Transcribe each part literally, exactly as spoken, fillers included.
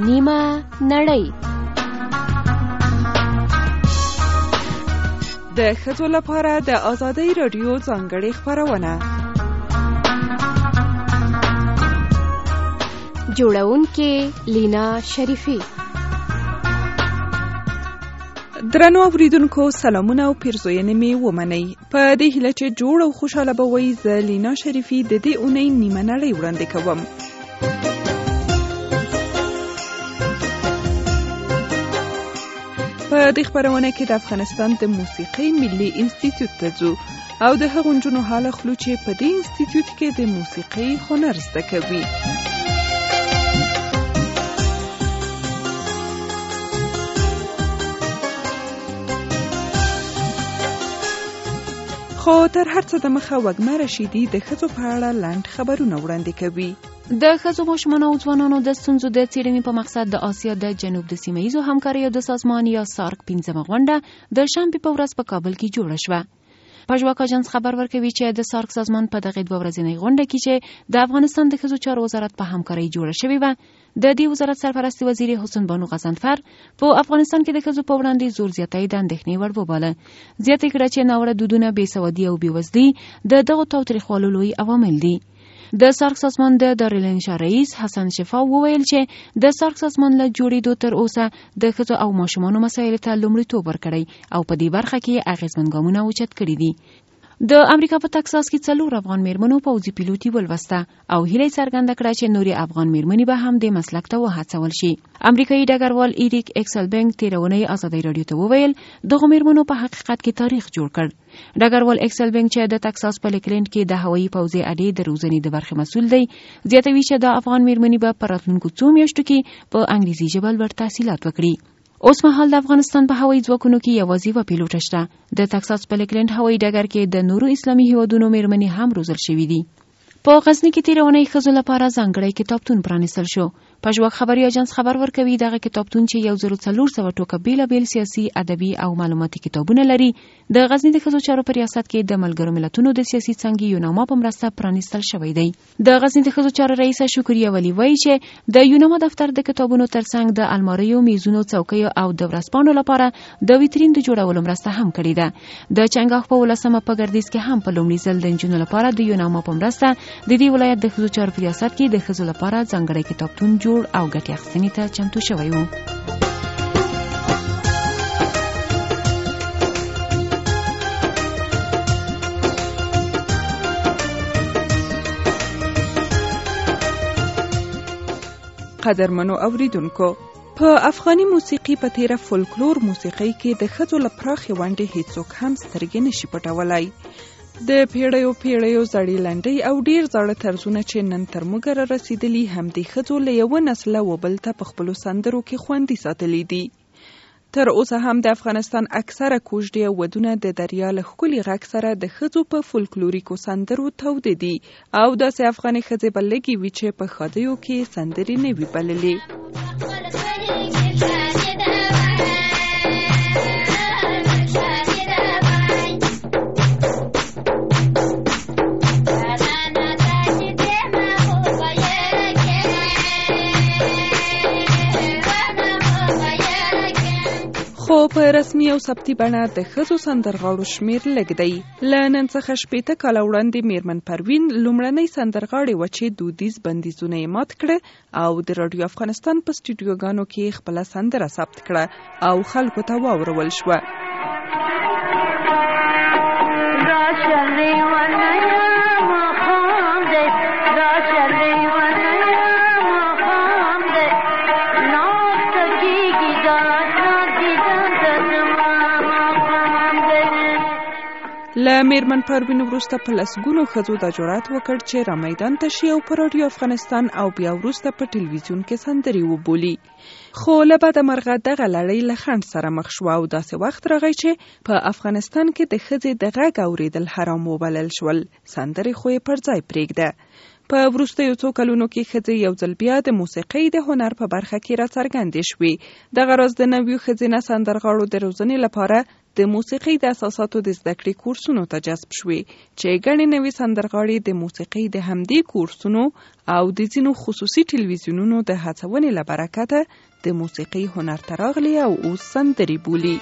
نیمه نړۍ. د ښځو لپاره د آزادۍ راډیو ځانګړې خپرونه. جوړونکې لینا شریفی. درنو اوریدونکو سلامونه او پیرزوینې مې ومنئ. په دې هیله چې جوړ او خوشاله به وئ، زه لینا شریفی د دې اونۍ نیمه نړۍ وړاندې کوم. په دې خپرونه کې د افغانستان د موسیقۍ ملي انسټیټیوټ ته ځو او د هغو نجونو حال اخلو چې په دې انسټیټیوټ کې د موسیقۍ هنر زده کوي. خو تر هر څه د مخه وږمه رشیدي د ښځو په اړه لنډ خبرونه وړاندې کوي. د ښځو ماشومانو او ځوانانو د ستونزو د څیړنې په مقصد د آسیا د جنوب د سیمه ییزو همکاریو د سازمان یا سارک پنځمه غونډه د شنبې په ورځ په کابل کې جوړه شوه. پژواک اژانس خبر ورکوي چې د سارک سازمان په دغه دوه ورځنۍ غونډه کې چې د افغانستان د ښځو چارو وزارت په همکارۍ جوړه شوې وه، د دې وزارت سرپرست وزیر حسن بانو غضنفر په افغانستان کې د ښځو په وړاندې زور زیاتی د اندېښنې وړ وباله. زیاته کړه چې ناوړه دودونه، بېسوادي او بېوزلي د دغو تاوتریخوالو لوی عوامل دي. د سارک سازمان د دارالانشا رئیس حسن شفا وویل چې د سارک سازمان له جوړېدو تر اوسه د ښځو او ماشومانو مسایلو ته لومړیتوب ورکړی او په دې برخه کې اغېزمن ګامونه اوچت کړي دي. د امریکا په ټکساس کې څلور افغان میرمنو پوځي پیلوټي ولوسته او هیله څرګنده کړه چې نورې افغان میرمنې به هم د مسلک ته وهڅول شي. امریکایي ډګروال ایریک ایکسلبنګ تیرونی ازادۍ راډیو ته وویل دغه میرمنو په حقیقت کې تاریخ جوړ کړ. ډګروال ایکسلبنګ چې د ټکساس په لیکلینډ کې د هوایي پوځي اډې د روزنې د برخې مسؤل دی، زیاتوي چې د افغان میرمنې به په راتلونکو څو میاشتو کې په انګلیسي ژبه لوړ تحصیلات وکړي. اوس مهال د افغانستان په هوایي ځواکونو کې یوازې یوه پیلوټه شته. د ټکساس په لیکلینډ هوایي ډګر کې د نورو اسلامي هیوادونو میرمنې هم روزل شوي دي. په غزني کې تیرونی ښځو لپاره ځانګړی کتابتون پرانیستل شو. پژواک خبري اژانس خبر ورکوي دغه کتابتون چې یو زر څلور سوه ټوکه بیلابیل سیاسي، ادبي او معلوماتي کتابونه لري، د غزني د ښځو چارو په ریاست کې د ملګرو ملتونو د سیاسي څانګې یوناما په مرسته پرانیستل شوی دی. د غزني د ښځو چارو رئیسه شکریه ولی وایي چې د یوناما دفتر د کتابونو ترڅنګ د الماریو، میزونو، څوکیو او د ورځپاڼو لپاره د ویترین د جوړولو مرسته هم کړې ده. د چنګاښ په ولسمه په ګردیز کې هم په لومړي ځل د نجونو لپاره د یوناما په مرسته د دې ولایت د ښځو چارو په ریاست کې د ښځو لپاره ځانګړی کتابتون جوړ او ګټې اخیستنې ته چمتو شوی و. قدرمنو اوریدونکو، په افغاني موسیقي په تیره فولکلور موسیقۍ کې د ښځو له پراخې ونډې هیڅوک هم سترګې نشي پټولی. د پیړیو پیړیو زړې لنډۍ او ډیر زاړه طرزونه چې نن تر موږه را رسېدلي هم د ښځو له یوه نسله و بل ته په خپلو سندرو کې خوندي ساتلي دي. تر اوسه هم د افغانستان اکثره کوژدې او ودونه د دریا له ښکلي غږ سره د ښځو په فولکلوریکو سندرو توده دي او داسې افغاني ښځې به لږې وي چې په ښادیو کې سندرې نه وي بللې. خو په رسمي او ثبتي بڼه د ښځو سندرغاړو شمیر لږ دی. له نن څخه شپېته کاله وړاندې میرمن پروین لومړنۍ سندرغاړې وه چې دودیز بندیزونه یې مات کړه او د راډیو افغانستان په سټوډیوګانو کې خپله سندره ثبت کړه او خلکو ته واورول شوه. له میرمن پروین وروسته په لسګونو ښځو دا جرأت وکړ چې را میدان ته شي او په راډیو افغانستان او بیا وروسته په ټلویزیون کې سندرې وبولي. خو له بده مرغه دغه لړۍ له خنډ سره مخ شوه او داسې وخت راغی چې په افغانستان کې د ښځې د غږ اورېدل حرام وبلل شول. سندرې خو یې پر ځای پرېږده. په وروستیو څو کلونو کې ښځې یو ځل بیا د موسیقۍ د هنر په برخه کې راڅرګندې شوې. دغه راز د نویو ښځینه سندرغاړو د روزنې لپاره د موسیقۍ د اساساتو د زده کړې کورسونو ته جذب شوې چې ګڼې نوې سندرغاړې د موسیقۍ د همدې کورسونو او د ځینو خصوصي ټلویزیونونو د هڅونې له برکته د موسیقۍ هنر ته راغلي او اوس سندرې بولي.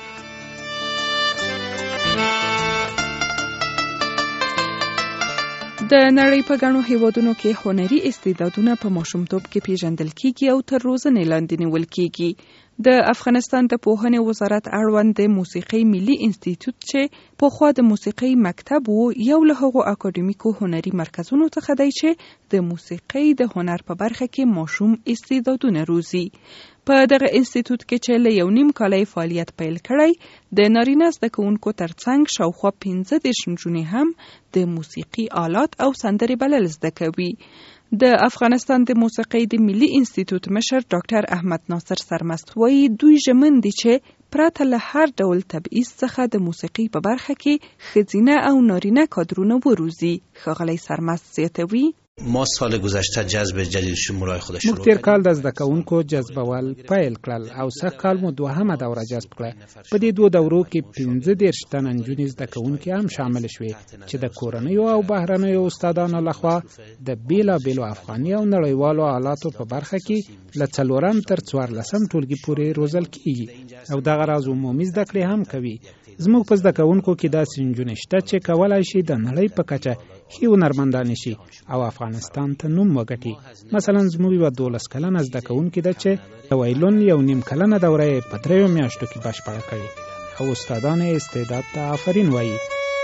د نړۍ په ګڼو هیوادونو کې هنري استعدادونه په ماشومتوب کې پیژندل کیږي او تر روزنې لاندې نیول کیږي. د افغانستان د پوهنې وزارت اړوند د موسیقۍ ملي انسټیټیوټ چې پخوا د موسیقۍ مکتب وو یو له هغو اکاډمیکو هنري مرکزونو څخه دی چې د موسیقۍ د هنر په برخه کې ماشوم استعدادونه روزي. په دغه انسټیټیوټ کې چې له یو نیم کاله فعالیت پیل کړی، د نارینه زده کوونکو ترڅنګ شاوخوا پنځه دېرش نجونې هم د موسیقي آلات او سندرې بلل زده کوي. د افغانستان د موسیقۍ د ملي انسټیټیوټ مشر ډاکټر احمد ناصر سرمست وایي دوی ژمن دي چې پرته له هر ډول تبعیض څخه د موسیقۍ په برخه کې ښځینه او نارینه کادرونه وروزي. ښاغلی سرمست زیاتوي: ما سال گذشته جذب جدید شمولای خودش شروع موږ تیر کال د زده کوونکو جذبول پیل کړل او سږ کال مو دوهمه دوره جذب کړه. په دې دوه دورو کې پنځه دېرش تنه نجونې زده کوونکي هم شامل شوې چې د کورنیو او بهرنیو استادانو لخوا د بیلابیلو افغاني او نړیوالو آلاتو په برخه کې له څلورم تر څوارلسم ټولګي پورې روزل کیږي او دغه راز عمومي زده کړې هم کوي. زموږ په زده کوونکو کې داسې نجونې شته چې کولای شي د نړۍ په کچه ښې هنرمندانې شي او افغانستان ته نوم وګټي. مثلا زموږ یوه دولس کلنه زده کوونکې ده چې د وایلون یو نیم کلنه دوره یې په دریو میاشتو کې بشپړه کړې او استادان یې استعداد ته آفرین وایي.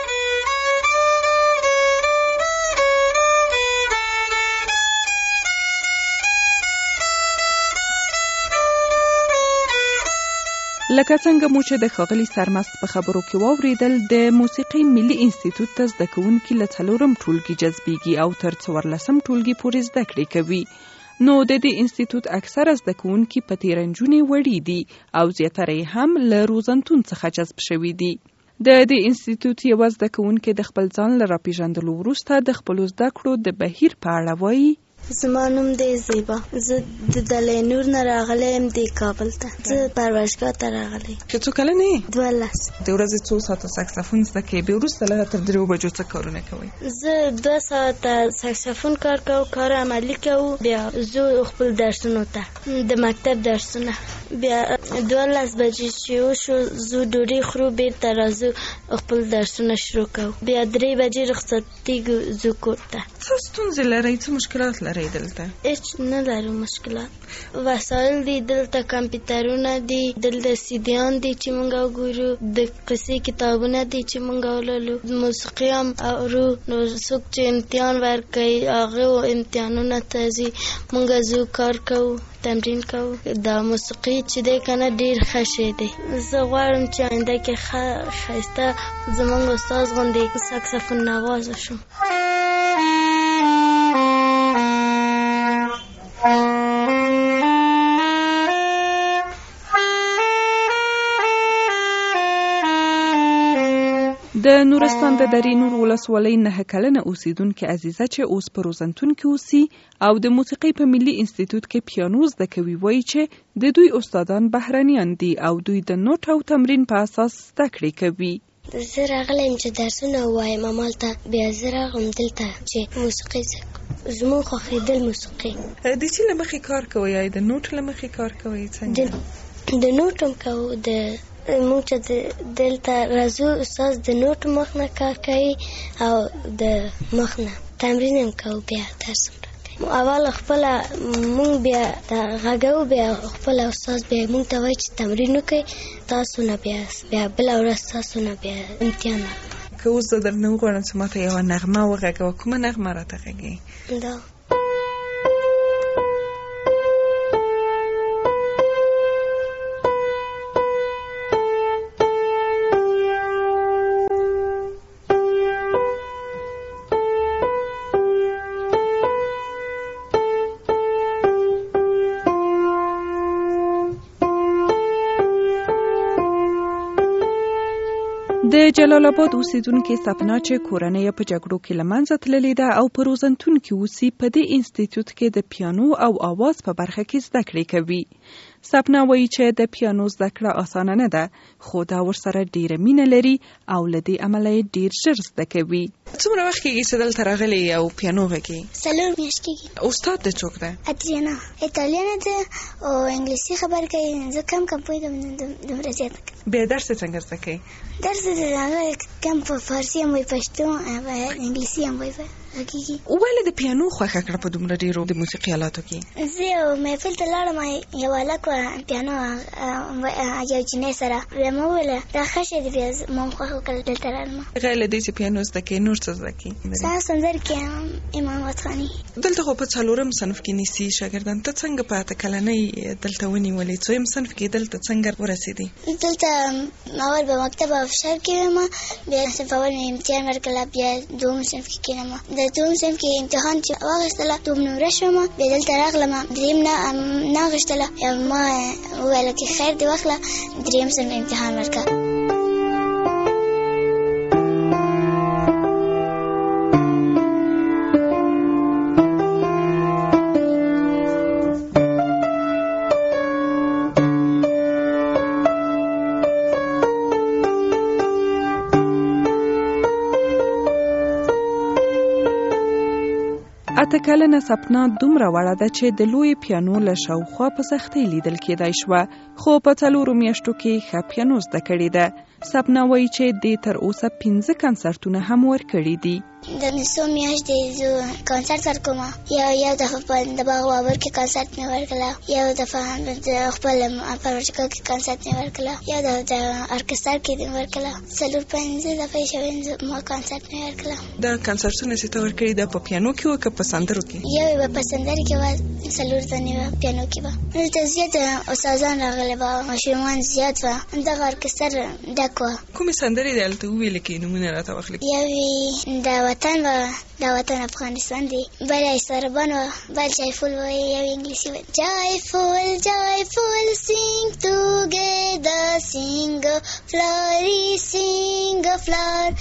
لکه څنګه مو چې د ښاغلي سرمست په خبرو کې واوریدل، د موسیقۍ ملي انسټیټیوټ ته زده کوونکي له څلورم ټولګي جذبیږي او تر څوارلسم ټولګي پورې زده کړې کوي. نو د دې انسټیټیوټ اکثره زده کوونکي په تیره نجونې وړي دي او زیاتره یې هم له روزنتون څخه جذب شوي دي. د دې انسټیټیوټ یوه زده کوونکې د خپل ځان له راپېژندلو وروسته د خپلو زده کړو د بهیر په اړه وایي: زما نوم دی زیبا. زه د دلینور نه راغلی یم دی کابل ته. زه پروژګاه ته راغلی. چې څو کلنه یې؟ دولس. د ورځې څو ساعته ساکسفون زده کوې؟ بیا وروسته له تر دریو بجو څه کارونه کوئ؟ زه دوه ساعته ساکسفون کار کوو، کار عملي کوو. بیا زه خپل درسونو ته د مکتب درسونه. بیا دولس بجې چې وشو زه ډوډۍ خورو، بېرته راځو خپل درسونه شروع کوو. بیا درې بجې رخصتېږو زه کور ته. څه ستونزې لرئ؟ څه مشکلات لرئ دلته؟ هیڅ نه لرو مشکلات. وسایل دي دلته، کمپیوټرونه دي دلته، سیډیان دي چې مونږ وګورو، د قصې کتابونه دي چې مونږ ولولو، موسیقي هم اورو. نو څوک چې امتحان ورکوي هغه امتحانونه ته ځي، مونږ ځو کار کوو، تمرین کوو. دا موسیقي چې دی کنه ډیر ښه شی دی. زه غواړم چې آینده کې ښه ښایسته زمونږ استاد غوندې ساکسفون نوازه شم. د نورستان د درې نور ولسوالۍ نهه کلنه اوسیدونکې عزیزه چې اوس په روزنتون کې اوسي او د موسیقۍ په ملي انسټیټیوټ کې پیانو زده کوي وایي چې د دوی استادان بهرنیان دي او دوی د نوټ او تمرین په اساس زده کړې کوي. زه راغلی یم چې درسونه ووایم همالته، بیا زه راغلم دلته چې موسیقي زده کړم. زموږ خوښېدل موسیقي. د څه له مخې کار کوئ؟ یا د نوټ له مخې کار کوئ؟ څنګه؟ د نوټ هم کوو. د موږ چې دلته راځو استاد د نوټ مخ نه کار کوي او د مخ نه تمرین هم کوو. بیا درس هم راکوي. اول خپله موږ بیا غږو، بیا خپله استاد بیا موږ ته وایي چې تمرین وکړئ، تاسو نه بیا بیا بله ورځ تاسو نه بیا امتحان راکوي. که اوس زه درنه وغواړم چې ماته یوه نغمه وغږوه، کومه نغمه راته غږوي؟ دا د جلال آباد اوسیدونکې سپنا چې کورنۍ په جګړو کې له منځه تللې ده او په روزنتون کې اوسي، په دې انسټیټیوټ کې د پیانو او آواز په برخه کې زده کړې کوي. سپنا وایي چې د پیانو زده کړه اسانه نه ده، خو دا ورسره ډیره مینه لري او له دې امله یې ډیر ژر زده کوي. څومره وخت کېږي چې دلته راغلې او پیانو غږی؟ څلور میاشتې کېږي. استاد د څوک ده؟ ادریانا. ایټالینه ده او انګلیسي خبرې کوي. زه کم کم پوهېږم، دومره زیاته. بیا درس څنګه زده کوي؟ درس هغه کم په فارسي هم وایي، پښتو او انګلیسي هم وایي. ولې د پیانو خوښه کړه په دومره ډیرو د موسیقي آلاتو کې؟ زه یو محفل ته لاړم، یو هلک و پیانو یو جینۍ سره، بیا مې وویل دا ښه شی دی، بیا ما هم خوښه وکړل دلته رالم. غیر له دې چې پیانو زده کوې نور څه زده کوې؟ زه سندرې کوم، امام وطني. دلته خو په څلورم صنف کې نیسي شاګردان، ته څنګه په اته کلنۍ دلته ونیولې؟ څویم صنف کې دلته څنګه ورسېدې؟ دلته اول په مکتب افشار کې وم، بیا صنف اول مې امتحان ورکړه، بیا دوم صنف کې کېنم. د دوم صنف کې امتحان چې واخیستله دوم نمره شوم، بیا دلته راغلم، دریم نه نه اخیستله، ما وویل چې خیر دې واخله، دریم صنف امتحان ورکړه. اته کلنه سپنا دومره وړه ده چې د لوی پیانو له شاوخوا په سختۍ لیدل کېدای شوه، خو په څلورو میاشتو کې ښه پیانو زده کړې ده. سپنا وایي چې دې تر اوسه پنځه کنسرتونه هم ورکړي دي. د نسو میاشتې زه کنسرت ورکوم، یو یو دفعه په د باغ بابر کې کنسرت مې ورکړه، یو دفعه د خپل پروژه کې کنسرت مې ورکړه، یو دفعه د ارکستر کې مې ورکړه، څلور پنځه دفعې شوې ما کنسرت مې ورکړه. دا کنسرتونه چې ته ورکړې دا په پیانو کې و که په سندرو کې؟ یو به په سندرو کې و، څلور ځانې به پیانو کې به. دلته زیات استادان راغلي وه، ماشومان زیات وه، دغه ارکستر ډک وه. کومې سندرې دې هلته وویلې کې نومونه راته واخلي؟ یوې د وطن و، دا وطن افغانستان دی، بل ایساربان و، بل جایفول و، یو انګلیسي و. جایفول جایفول سینگ توگیدر سینگ فلاری سینگ فلار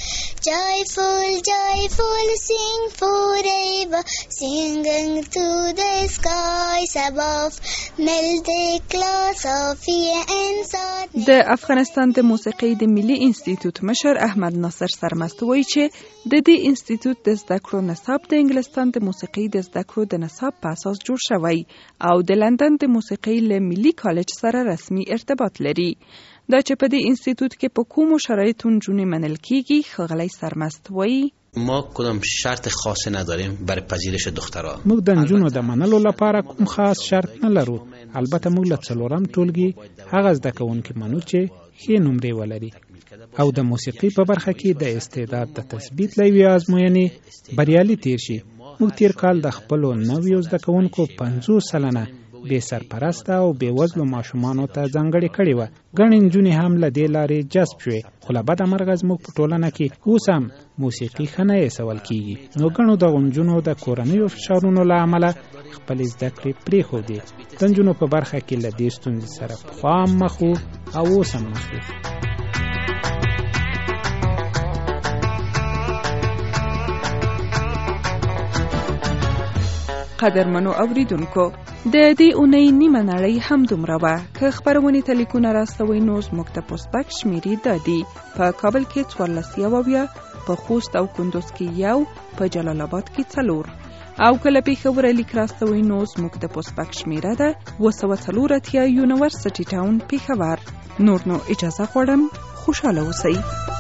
joyful joyful sing forever singing to the skies above melt the clouds of fear and sadness. د افغانستان د موسیقۍ د ملي انسټیټیوټ مشر احمد ناصر سرمست وایي چې د دې انسټیټیوټ د زده کړو نصاب د انګلستان د موسیقۍ د زده کړو د نصاب په اساس جوړ شوی او د لندن د موسیقۍ له ملي کالج سره رسمي ارتباط لري. دا چې په دې انسټیټیوټ کې په کومو شرایطو نجونې منل کیږي، ښاغلی سرمست وایي ما کدام شرط خاصی نداریم برای پذیرش دخترها. موږ د نجونو د منلو لپاره کوم خاص شرط نه لرو، البته موږ له څلورم ټولګي هغه زده کوونکي منو چې ښې نمرې ولري او د موسیقۍ په برخه کې د استعداد د تثبیت له یوې ازموینې بریالي تیر شي. موږ تیر کال د خپلو نویو زده کوونکو پنځوس سلنه بې سرپرسته او بې وزلو ماشومانو ته ځانګړې کړې وه. ګڼې نجونې هم له دې لارې جذب شوې، خو له بده مرغه زموږ په ټولنه کې اوس هم موسیقي ښه نه ایسول کېږي، نو ګڼو دغو نجونو د کورنیو فشارونو له امله خپلې زده کړې پرېښودې. د نجونو په برخه کې له دې ستونزې سره پخوا هم مخ وو او اوس هم مخ دي. قدرمنو اوریدونکو، د دې اونۍ نیمه نړۍ هم دومره وه. که خپرونې ته لیکونه راستوئ نو زموږ د پوسټ بکس شمېرې دا دي: په کابل کې څوارلس اویا، په خوست او کندوز کې یو، په جلال آباد کې څلور، او که له پېښوره لیک راستوئ نو زموږ د پوسټ بکس شمېره ده اوه سوه څلور اتیا، یونیورسټي ټاون، پېښور. نور نو اجازه غواړم، خوشحاله اوسئ.